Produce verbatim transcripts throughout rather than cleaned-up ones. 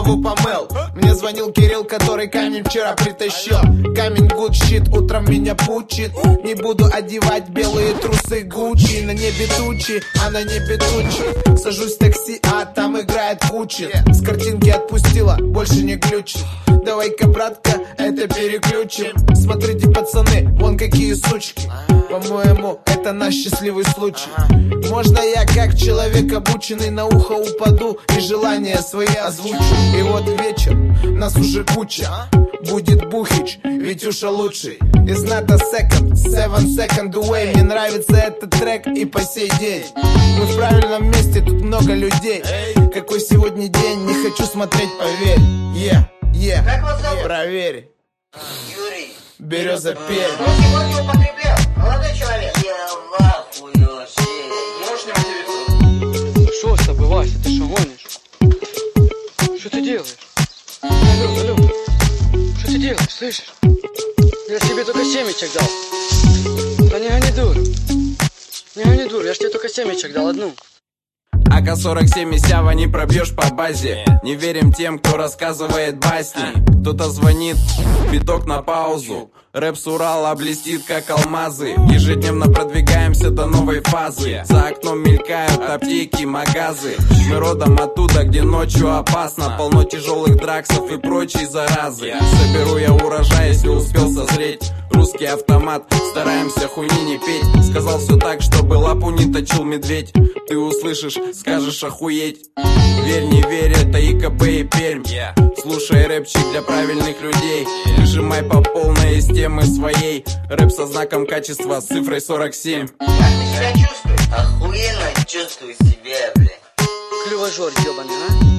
голову помыл. Мне звонил Кирилл, который камень вчера притащил. Камень good shit, утром меня пучит. Не буду одевать белые трусы Гуччи. На небе тучи, а на небе тучи. Сажусь в такси, а там играет Кучи. С картинки отпустила, больше не глючит. Давай-ка, братка, это переключим. Смотрите, пацаны, вон какие сучки. По-моему, это наш счастливый случай. Можно я, как человек обученный, на ухо упаду и желания свои озвучу. И вот вечер, нас уже куча. Будет Бухич, Витюша лучший. It's not a second, seven second away. Мне нравится этот трек и по сей день. Мы в правильном месте, тут много людей. Какой сегодня день, не хочу смотреть, поверь. Yeah, yeah, yeah. Проверь. Юрий. Береза перь. Он сегодня употреблял, молодой человек. Я в ахуе вообще. Можешь не материться? Что с тобой, Вася, ты что гонишь? Что ты делаешь? Алло, алло. Что ты делаешь, слышишь? Я тебе только семечек дал. Да не гони дур. Не гони дур, я ж тебе только семечек дал, одну. А ка сорок семь и Сява не пробьешь по базе. Не верим тем, кто рассказывает басни. Кто-то звонит, биток на паузу. Рэп с Урала блестит, как алмазы. Ежедневно продвигаемся до новой фазы. За окном мелькают аптеки, магазы. Мы родом оттуда, где ночью опасно. Полно тяжелых драксов и прочей заразы. Соберу я урожай, если успел созреть. Русский автомат, стараемся хуйни не петь. Сказал все так, чтобы лапу не точил медведь. Ты услышишь, скажешь охуеть. Верь, не верь, это ИКБ и Пермь. Слушай рэпчик для правильных людей. Выжимай по полной из темы своей. Рэп со знаком качества, с цифрой сорок семь. Как ты себя чувствуешь? Охуенно чувствую себя, бля. Клювожор ебаный,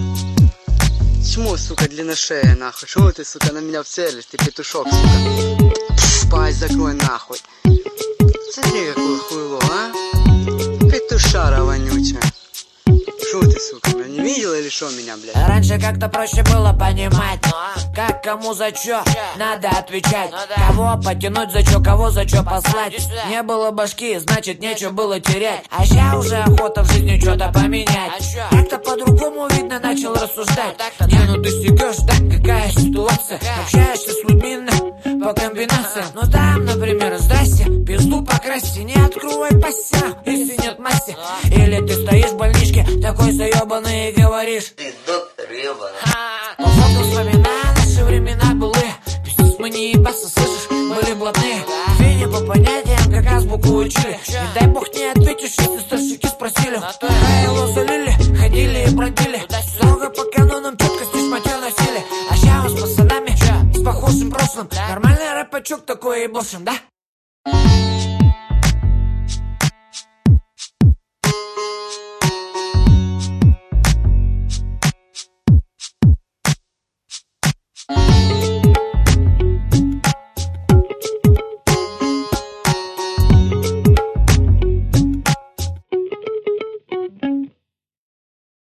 а? Чмо, сука, длинношея, нахуй? Чему ты, сука, на меня целишь? Ты петушок, сука. Пфф, пасть закрой, нахуй. Смотри, какой хуйло, а? Петушара вонючая. Шо ты, сука, меня не видела или шо меня, блядь? Раньше как-то проще было понимать, как кому за чё надо отвечать. Кого потянуть за чё, кого за чё послать. Не было башки, значит нечего было терять. А ща уже охота в жизни что-то поменять. Как-то по-другому, видно, начал рассуждать. Не, ну ты стекёшь, так какая ситуация. Общаешься с людьми по комбинациям. Ну там, например, здрасте, пизду покрасьте. Не открывай пассия, если нет масти. Или ты стоишь в больничке, такой заебанный и говоришь: ты доктор ебаный. По фото вспоминаю наши времена былые. Пиздец, мы не ебаться, слышишь, были блатные. Фини по понятиям, как азбуку учили. Не дай бог не ответишь, если старшики спросили. А его залили, ходили и бродили. Строго по канонам, четкости шматьё носили. А ща мы с пацанами, с похожим прошлым. Нормальный рэпачок такой ебошим, да?